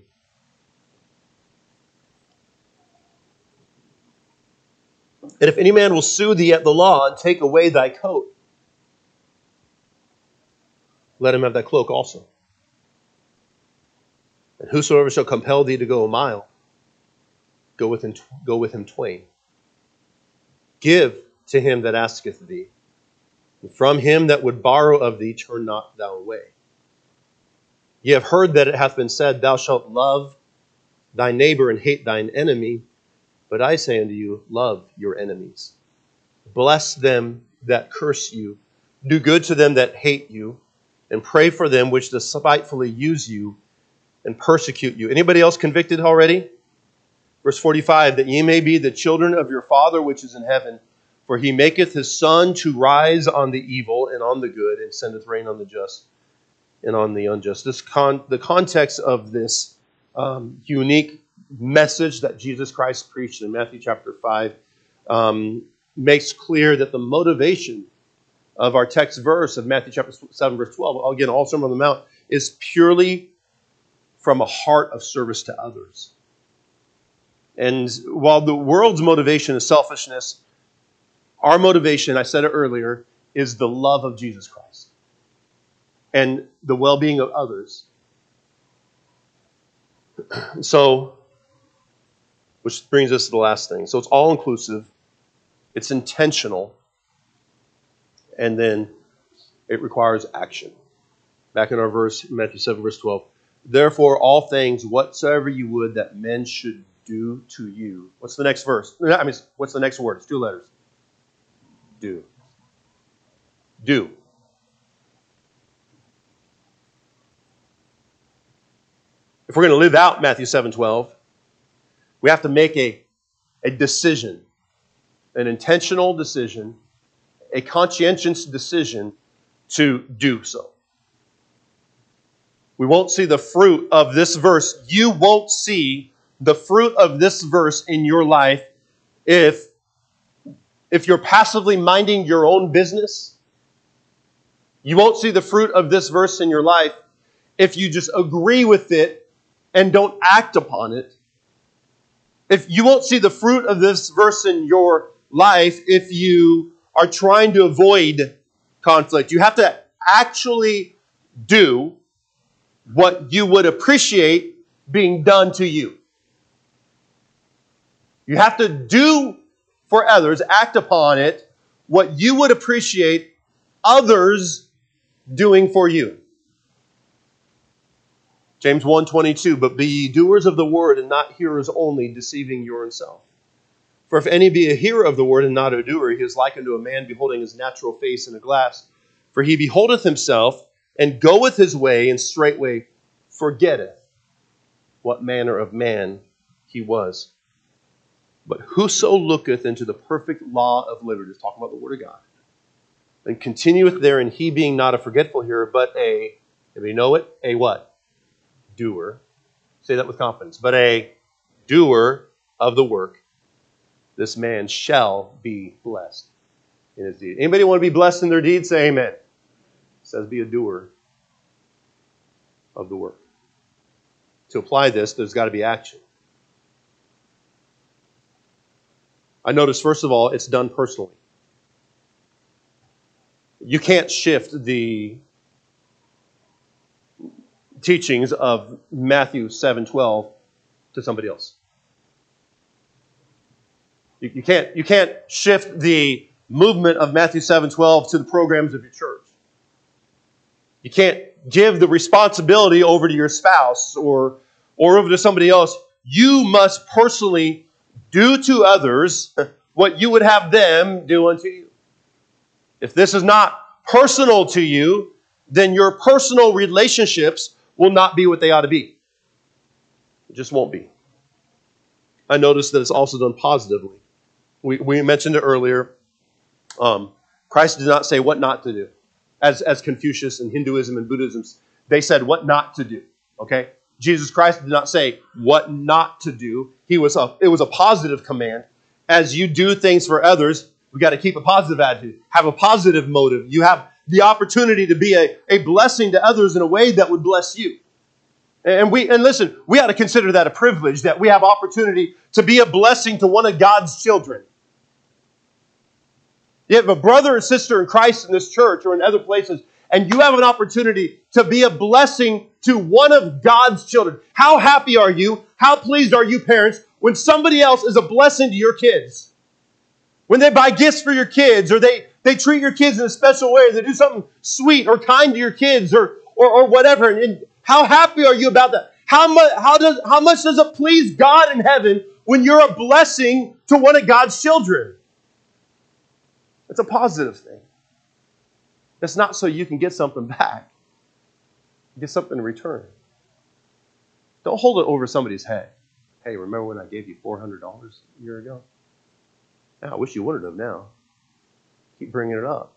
And if any man will sue thee at the law and take away thy coat, let him have thy cloak also. And whosoever shall compel thee to go a mile, go with him twain. Give to him that asketh thee. And from him that would borrow of thee, turn not thou away. Ye have heard that it hath been said, thou shalt love thy neighbor and hate thine enemy. But I say unto you, love your enemies. Bless them that curse you. Do good to them that hate you. And pray for them which despitefully use you and persecute you. Anybody else convicted already? Verse 45, that ye may be the children of your Father which is in heaven. For he maketh his sun to rise on the evil and on the good, and sendeth rain on the just and on the unjust. The context of this unique message that Jesus Christ preached in Matthew chapter 5 makes clear that the motivation of our text verse of Matthew chapter 7, verse 12, again, all Sermon on the Mount, is purely from a heart of service to others. And while the world's motivation is selfishness, our motivation, I said it earlier, is the love of Jesus Christ and the well-being of others. So, which brings us to the last thing. So it's all-inclusive, it's intentional, and then it requires action. Back in our verse, Matthew 7, verse 12. Therefore, all things whatsoever you would that men should do to you. What's the next verse? What's the next word? It's 2 letters. Do. Do. If we're going to live out Matthew 7:12, we have to make a decision, an intentional decision, a conscientious decision to do so. We won't see the fruit of this verse. You won't see the fruit of this verse in your life if you're passively minding your own business. You won't see the fruit of this verse in your life if you just agree with it and don't act upon it. If you won't see the fruit of this verse in your life if you are trying to avoid conflict. You have to actually do what you would appreciate being done to you. You have to do for others, act upon it, what you would appreciate others doing for you. James 1:22, but be ye doers of the word and not hearers only, deceiving your own self. For if any be a hearer of the word and not a doer, he is like unto a man beholding his natural face in a glass. For he beholdeth himself, and goeth his way, and straightway forgetteth what manner of man he was. But whoso looketh into the perfect law of liberty, talking about the word of God, and continueth therein, he being not a forgetful hearer, but a, if you know it, a what? Doer. Say that with confidence. But a doer of the work, this man shall be blessed in his deed. Anybody want to be blessed in their deed? Say amen. It says be a doer of the work. To apply this, there's got to be action. I notice, first of all, it's done personally. You can't shift the teachings of Matthew 7:12 to somebody else. You can't shift the movement of Matthew 7:12 to the programs of your church. You can't give the responsibility over to your spouse or over to somebody else. You must personally do to others what you would have them do unto you. If this is not personal to you, then your personal relationships will not be what they ought to be. It just won't be. I noticed that it's also done positively. We mentioned it earlier. Christ did not say what not to do. As Confucius and Hinduism and Buddhism, they said what not to do. Okay? Jesus Christ did not say what not to do. It was a positive command. As you do things for others, we got to keep a positive attitude. Have a positive motive. You have the opportunity to be a blessing to others in a way that would bless you. And listen, we ought to consider that a privilege, that we have opportunity to be a blessing to one of God's children. You have a brother or sister in Christ in this church or in other places, and you have an opportunity to be a blessing to one of God's children. How happy are you? How pleased are you, parents, when somebody else is a blessing to your kids? When they buy gifts for your kids, or they treat your kids in a special way, or they do something sweet or kind to your kids, or whatever. And how happy are you about that? How much does it please God in heaven when you're a blessing to one of God's children? It's a positive thing. It's not so you can get something back. Get something in return. Don't hold it over somebody's head. Hey, remember when I gave you $400 a year ago? Yeah, I wish you wouldn't have now. Keep bringing it up.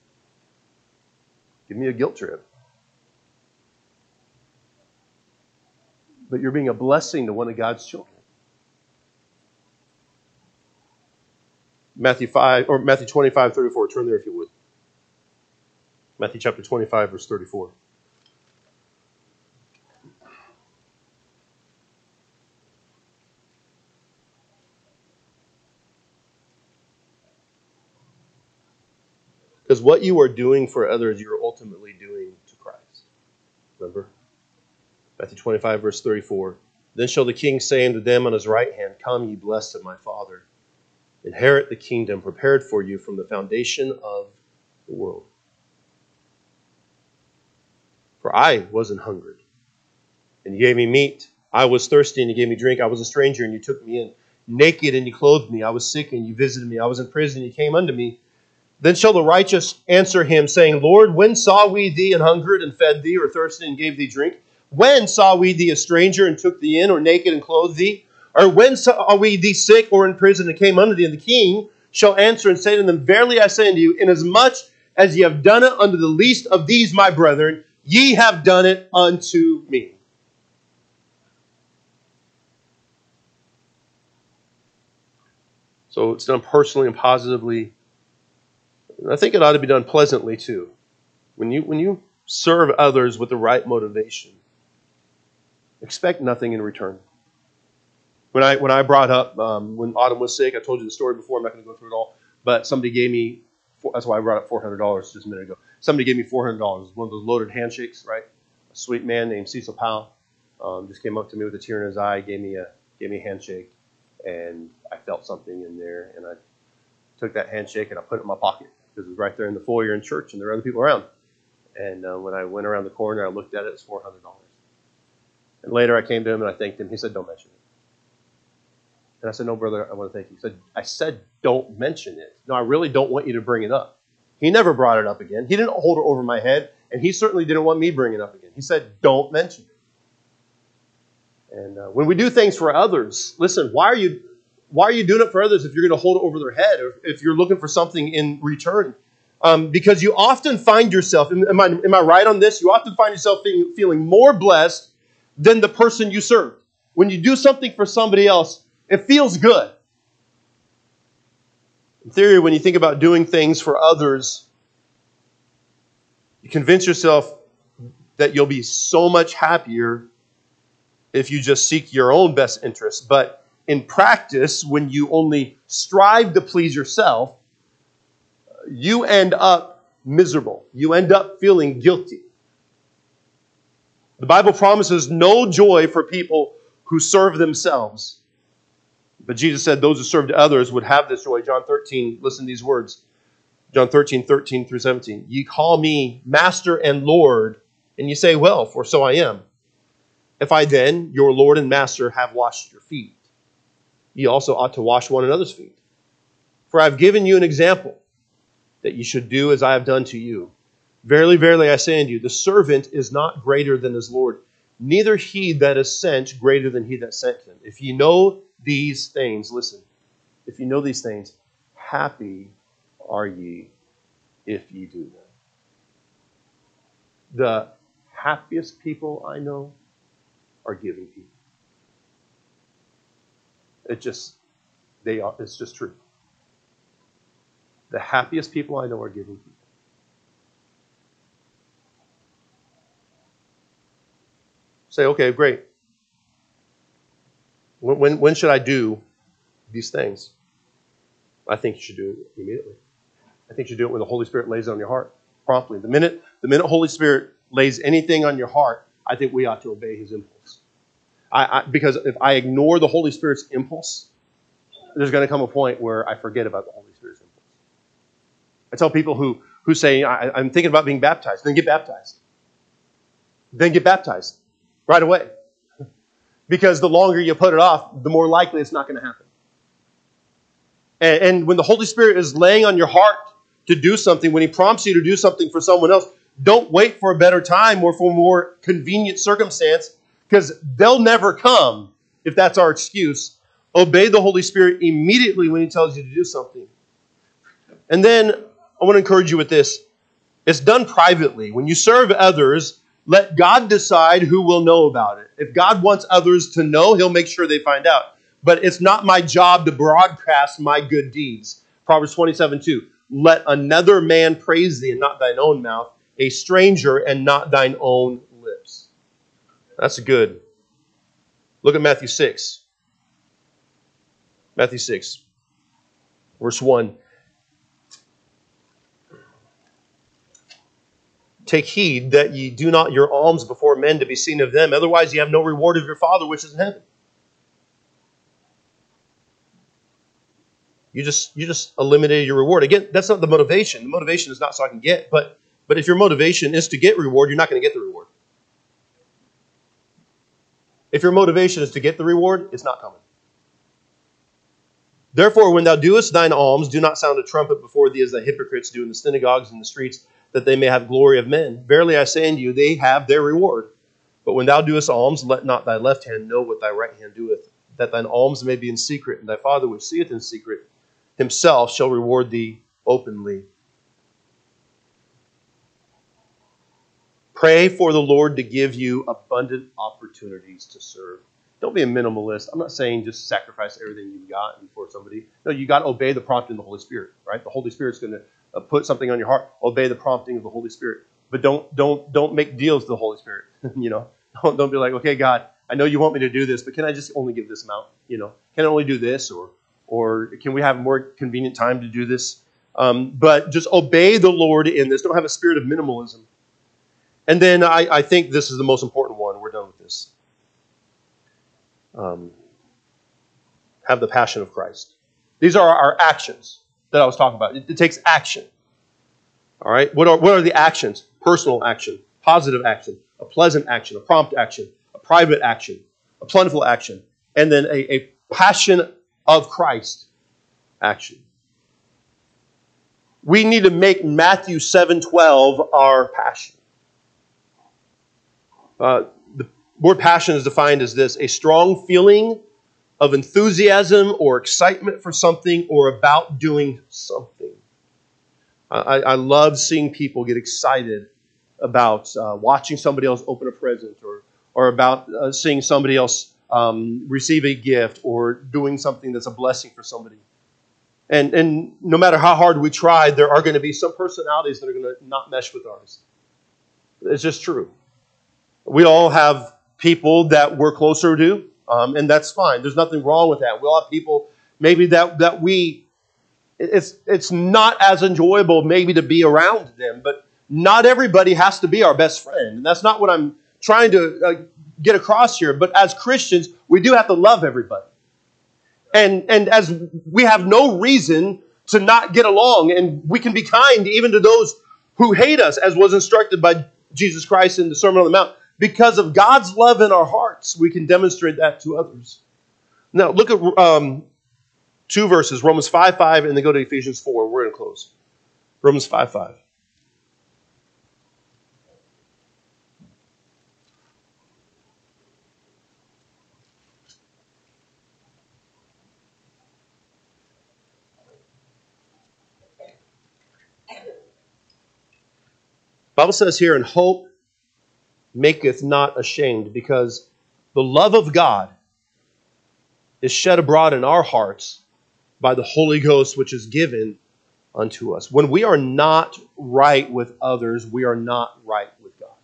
Give me a guilt trip. But you're being a blessing to one of God's children. Matthew 25:34. Turn there if you would. Matthew chapter 25, verse 34. Because what you are doing for others, you are ultimately doing to Christ. Remember? Matthew 25, verse 34. Then shall the king say unto them on his right hand, Come, ye blessed of my Father, inherit the kingdom prepared for you from the foundation of the world. For I was an hungered, and you gave me meat. I was thirsty, and you gave me drink. I was a stranger, and you took me in. Naked, and you clothed me. I was sick, and you visited me. I was in prison, and you came unto me. Then shall the righteous answer him, saying, Lord, when saw we thee an hungered, and fed thee, or thirsty, and gave thee drink? When saw we thee a stranger, and took thee in, or naked, and clothed thee? Or when saw we thee sick, or in prison, and came unto thee? And the king shall answer and say to them, Verily I say unto you, inasmuch as ye have done it unto the least of these my brethren, ye have done it unto me. So it's done personally and positively. And I think it ought to be done pleasantly too. When you serve others with the right motivation, expect nothing in return. When I brought up when Autumn was sick, I told you the story before. I'm not going to go through it all, but somebody gave me That's why I brought up $400 just a minute ago. Somebody gave me $400. One of those loaded handshakes, right? A sweet man named Cecil Powell just came up to me with a tear in his eye, gave me a handshake, and I felt something in there, and I took that handshake and I put it in my pocket because it was right there in the foyer in church, and there were other people around. And when I went around the corner, I looked at it. It was $400. And later I came to him and I thanked him. He said, "Don't mention it." And I said, "No, brother, I want to thank you." He said, "I said don't mention it. No, I really don't want you to bring it up." He never brought it up again. He didn't hold it over my head, and he certainly didn't want me bringing it up again. He said, "Don't mention it." And when we do things for others, listen, why are you doing it for others if you're going to hold it over their head or if you're looking for something in return? Because you often find yourself, am I right on this? You often find yourself feeling more blessed than the person you serve. When you do something for somebody else, it feels good. In theory, when you think about doing things for others, you convince yourself that you'll be so much happier if you just seek your own best interests. But in practice, when you only strive to please yourself, you end up miserable. You end up feeling guilty. The Bible promises no joy for people who serve themselves. But Jesus said those who served others would have this joy. John 13, listen to these words. John 13 through 17. "Ye call me Master and Lord, and ye say, Well, for so I am. If I then, your Lord and Master, have washed your feet, ye also ought to wash one another's feet. For I have given you an example, that ye should do as I have done to you. Verily, verily, I say unto you, the servant is not greater than his Lord, neither he that is sent greater than he that sent him. If ye know these things," listen, "if ye know these things, happy are ye if ye do them." The happiest people I know are giving people. It's just true. The happiest people I know are giving people. Say, okay, great. When should I do these things? I think you should do it immediately. I think you should do it when the Holy Spirit lays it on your heart, promptly. The minute Holy Spirit lays anything on your heart, I think we ought to obey His impulse. Because if I ignore the Holy Spirit's impulse, there's going to come a point where I forget about the Holy Spirit's impulse. I tell people who say, I'm thinking about being baptized, then get baptized. Then get baptized right away. Because the longer you put it off, the more likely it's not going to happen. And when the Holy Spirit is laying on your heart to do something, when He prompts you to do something for someone else, don't wait for a better time or for a more convenient circumstance, because they'll never come if that's our excuse. Obey the Holy Spirit immediately when He tells you to do something. And then I want to encourage you with this. It's done privately. When you serve others, let God decide who will know about it. If God wants others to know, He'll make sure they find out. But it's not my job to broadcast my good deeds. Proverbs 27:2. Let another man praise thee, and not thine own mouth, a stranger, and not thine own lips. That's good. Look at Matthew 6. Matthew 6, verse 1. Take heed that ye do not your alms before men to be seen of them, otherwise ye have no reward of your Father which is in heaven. You just eliminated your reward. Again, that's not the motivation. The motivation is not so I can get, but if your motivation is to get reward, you're not going to get the reward. If your motivation is to get the reward, it's not coming. Therefore, when thou doest thine alms, do not sound a trumpet before thee as the hypocrites do in the synagogues and the streets, that they may have glory of men. Verily I say unto you, they have their reward. But when thou doest alms, let not thy left hand know what thy right hand doeth, that thine alms may be in secret, and thy Father which seeth in secret Himself shall reward thee openly. Pray for the Lord to give you abundant opportunities to serve. Don't be a minimalist. I'm not saying just sacrifice everything you've got for somebody. No, you got to obey the prompting of the Holy Spirit, right? The Holy Spirit's going to put something on your heart. Obey the prompting of the Holy Spirit. But don't make deals with the Holy Spirit. Don't be like, okay, God, I know you want me to do this, but can I just only give this amount? Can I only do this, or can we have a more convenient time to do this? But just obey the Lord in this. Don't have a spirit of minimalism. And then I think this is the most important one. We're done with this. Have the passion of Christ. These are our actions that I was talking about. It takes action. All right? What are the actions? Personal action, positive action, a pleasant action, a prompt action, a private action, a plentiful action, and then a passion of Christ action. We need to make Matthew 7:12 our passion. The word passion is defined as this: a strong feeling of enthusiasm or excitement for something or about doing something. I love seeing people get excited about watching somebody else open a present or about seeing somebody else receive a gift or doing something that's a blessing for somebody. And no matter how hard we try, there are going to be some personalities that are going to not mesh with ours. It's just true. We all have people that we're closer to, and that's fine. There's nothing wrong with that. We all have people maybe that we, it's not as enjoyable maybe to be around them, but not everybody has to be our best friend. And that's not what I'm trying to get across here. But as Christians, we do have to love everybody. And as we have no reason to not get along, and we can be kind even to those who hate us, as was instructed by Jesus Christ in the Sermon on the Mount. Because of God's love in our hearts, we can demonstrate that to others. Now, look at two verses, Romans 5:5, and then go to Ephesians 4. We're going to close. Romans 5:5. The Bible says here, and hope maketh not ashamed, because the love of God is shed abroad in our hearts by the Holy Ghost, which is given unto us. When we are not right with others, we are not right with God.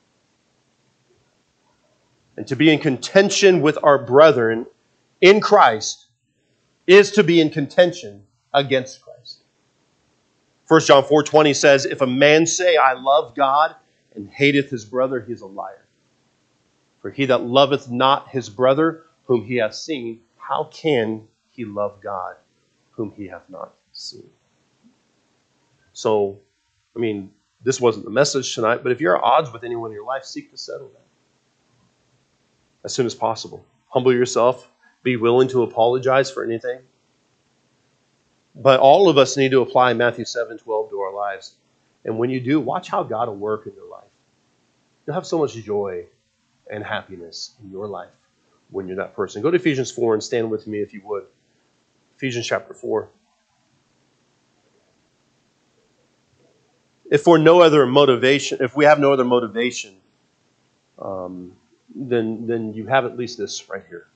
And to be in contention with our brethren in Christ is to be in contention against Christ. 1 John 4:20 says, if a man say, I love God, and hateth his brother, he is a liar. For he that loveth not his brother, whom he hath seen, how can he love God, whom he hath not seen? So, this wasn't the message tonight, but if you're at odds with anyone in your life, seek to settle that as soon as possible. Humble yourself. Be willing to apologize for anything. But all of us need to apply Matthew 7:12 to our lives. And when you do, watch how God will work in your life. You'll have so much joy and happiness in your life when you're that person. Go to Ephesians 4 and stand with me if you would. Ephesians chapter 4. If we have no other motivation, then you have at least this right here.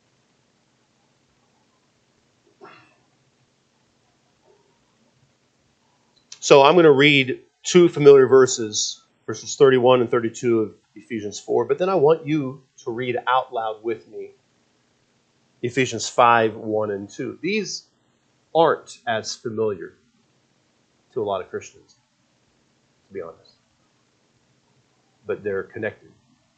So I'm going to read two familiar verses 31 and 32 of Ephesians 4, but then I want you to read out loud with me Ephesians 5, 1 and 2. These aren't as familiar to a lot of Christians, to be honest, but they're connected.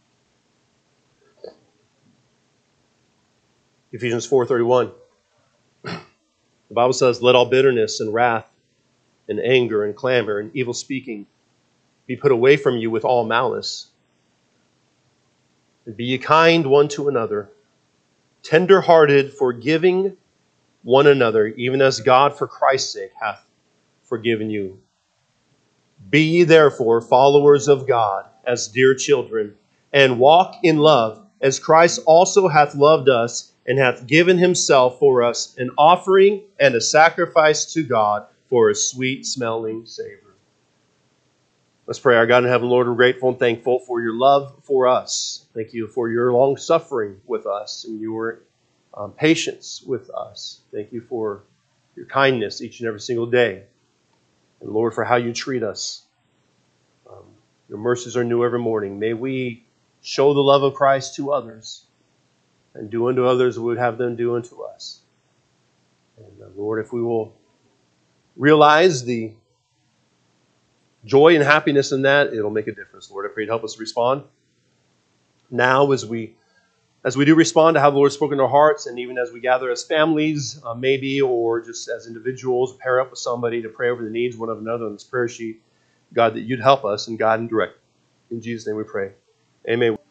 Ephesians 4:31. The Bible says, let all bitterness and wrath and anger and clamor and evil speaking be put away from you with all malice. And be ye kind one to another, tender-hearted, forgiving one another, even as God for Christ's sake hath forgiven you. Be ye therefore followers of God as dear children, and walk in love, as Christ also hath loved us, and hath given himself for us, an offering and a sacrifice to God for a sweet-smelling savor. Let's pray. Our God in heaven, Lord, we're grateful and thankful for your love for us. Thank you for your long-suffering with us and your patience with us. Thank you for your kindness each and every single day. And Lord, for how you treat us. Your mercies are new every morning. May we show the love of Christ to others and do unto others what we would have them do unto us. And Lord, if we will realize the joy and happiness in that, it'll make a difference. Lord, I pray you'd help us respond now as we do respond to how the Lord's spoken to our hearts, and even as we gather as families, maybe, or just as individuals, pair up with somebody to pray over the needs one of another on this prayer sheet. God, that you'd help us and guide and direct. In Jesus' name we pray. Amen.